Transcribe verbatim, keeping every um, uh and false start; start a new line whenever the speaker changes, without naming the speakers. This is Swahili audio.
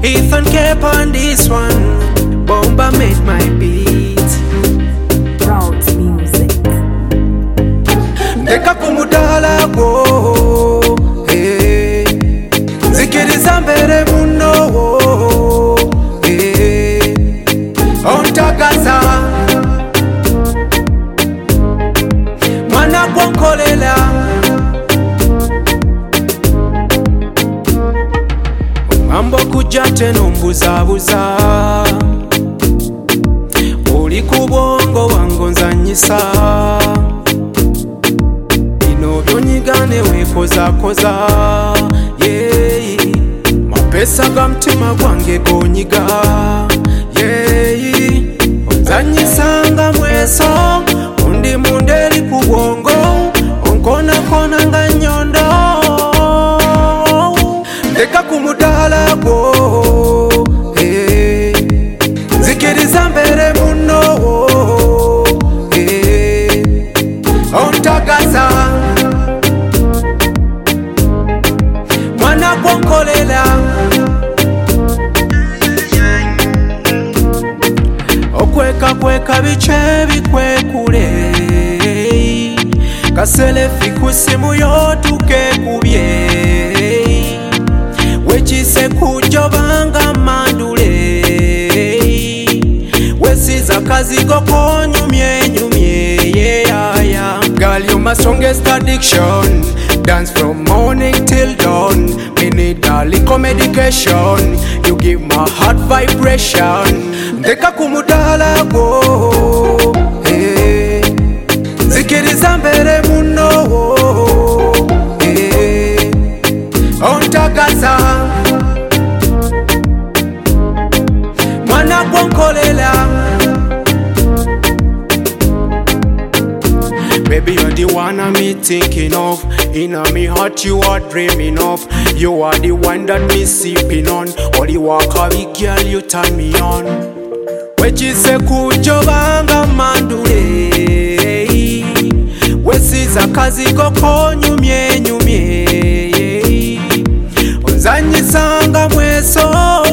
Ethan Cape on this one. Bomba made my beat.
Rhodes Music.
Ndeka kumudala go. Hey. Zikiriza mbere muno. Hey. Ontagaza. Mwana kwankolela. Mambo kujate nombuza buza. Oli kubongo wango nzanyisa. Ino byonyigane wekoza koza. Yeah. Mapesa ga mtima gwange gonyiga. Yeah. Nzanyisa nga mweso. Undi mundeli kubongo. Onkona kona nga nyondo. Ndeka kumudala go. Hey. Zikiriza mbere muno. Hey. Ontagaza. Mwana kwankolela. Okweka kweka biche bikwekule. Kaselefi kusimu yotuke kubye. Wechise kujobanga mandule. Wesiza kazigo konyumye nyumye. Yeah, yeah. Girl, you my strongest addiction. Dance from morning till dawn. Me need a little medication. You give my heart vibration. Ndeka kumudala go. Hey. Zikiriza mbere muno. Hey. Ontagaza. Mwana kwankolela. Baby, you're the one I'm me thinking of. In me heart you are dreaming of. You are the one that me sipping on. All the walk a big girl you turn me on. Wechise kujobanga mandule. Wesiza kazigo konyumye nyumye. Onzanyisa nga mweso.